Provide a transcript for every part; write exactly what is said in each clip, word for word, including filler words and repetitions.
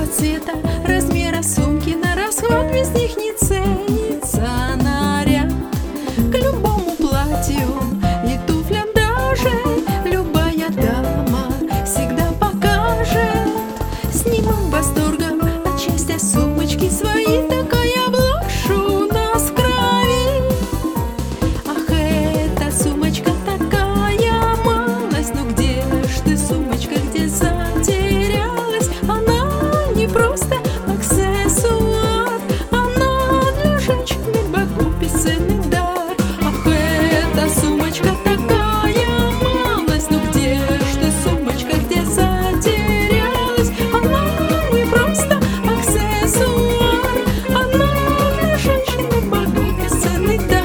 цвета, размера сумки на расход, без них не ценится наряд. К любому платью и туфлям даже любая дама всегда покажет с немым восторгом от счастья сумочки свои. Такая блажь у нас в крови. Ах, эта сумочка такая малость, ну где ж ты, сумочка, где затерялась? Она не просто аксессуар, она для женщин и богу бесценный дар. Ах, эта сумочка такая малость, ну где ж ты, сумочка, где затерялась? Она не просто аксессуар, она для женщин и богу бесценный дар.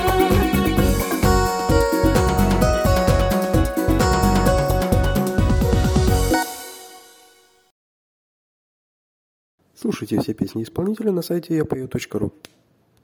Слушайте все песни исполнителя на сайте я пою точка ру.